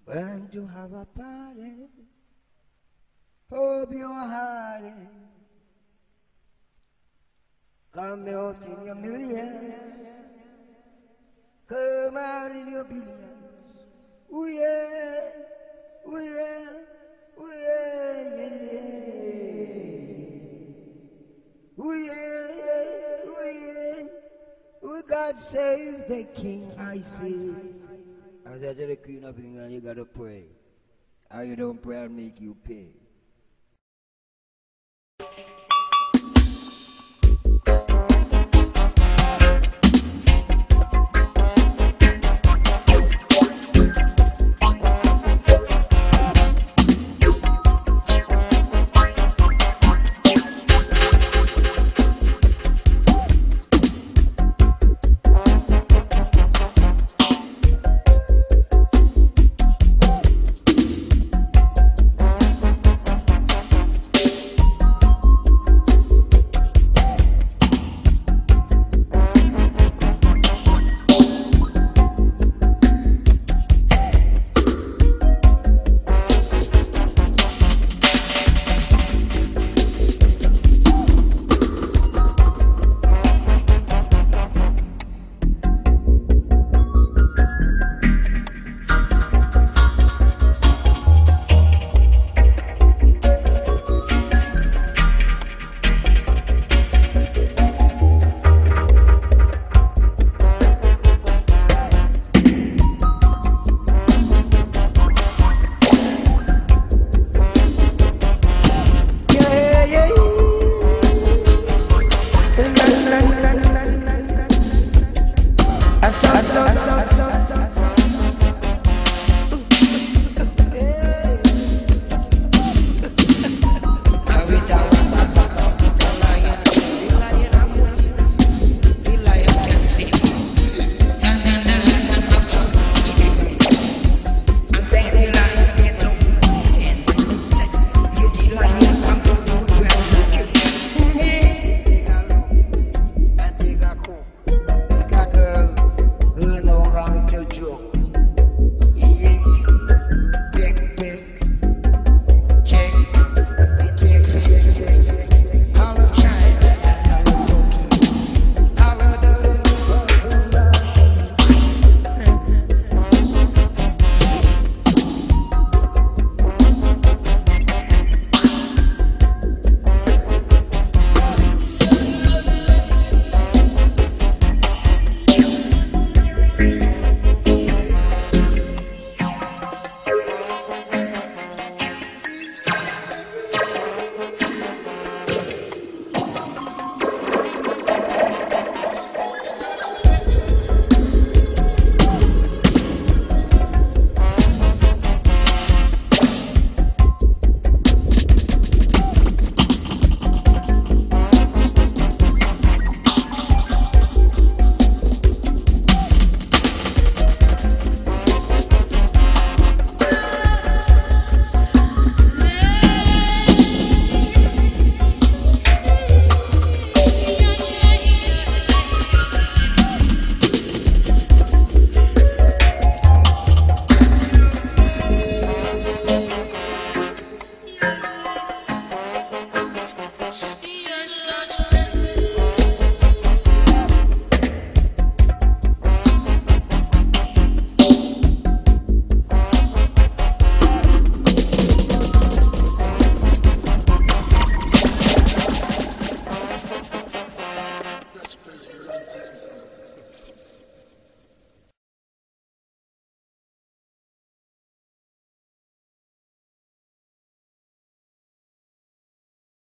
When to have a party, hope you're hearty. Come out in your millions, come out in your billions. Ooh yeah, ooh yeah, ooh yeah, yeah. Ooh yeah, ooh yeah. Ooh, God save the King, I say. I said to the Queen of England, you gotta pray. Or you don't pray, I'll make you pay.